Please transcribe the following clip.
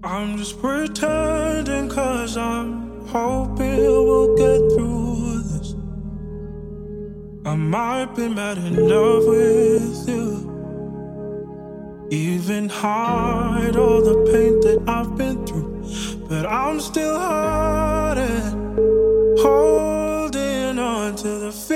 I'm just pretending cause I'm hoping we'll get through this. I might be mad in love with you, even hide all the pain that I've been through, but I'm still hurting, holding on to the feeling